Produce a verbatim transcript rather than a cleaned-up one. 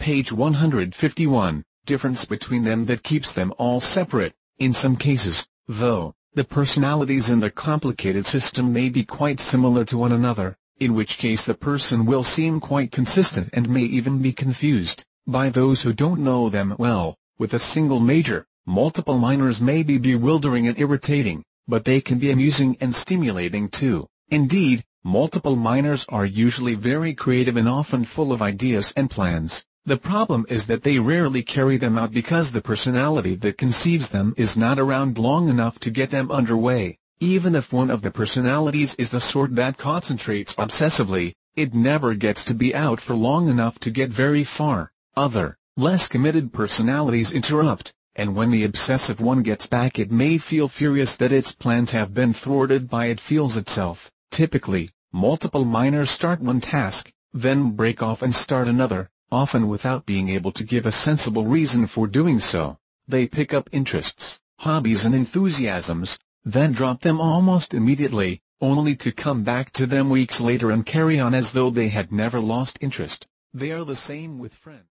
Page one hundred fifty-one, difference between them that keeps them all separate. In some cases, though, the personalities in the complicated system may be quite similar to one another, in which case the person will seem quite consistent and may even be confused by those who don't know them well. With a single major, multiple minors may be bewildering and irritating, but they can be amusing and stimulating too. Indeed, multiple minors are usually very creative and often full of ideas and plans. The problem is that they rarely carry them out because the personality that conceives them is not around long enough to get them underway. Even if one of the personalities is the sort that concentrates obsessively, it never gets to be out for long enough to get very far. Other, less committed personalities interrupt, and when the obsessive one gets back it may feel furious that its plans have been thwarted by it feels itself. Typically, multiple minors start one task, then break off and start another, often without being able to give a sensible reason for doing so. They pick up interests, hobbies and enthusiasms, then drop them almost immediately, only to come back to them weeks later and carry on as though they had never lost interest. They are the same with friends.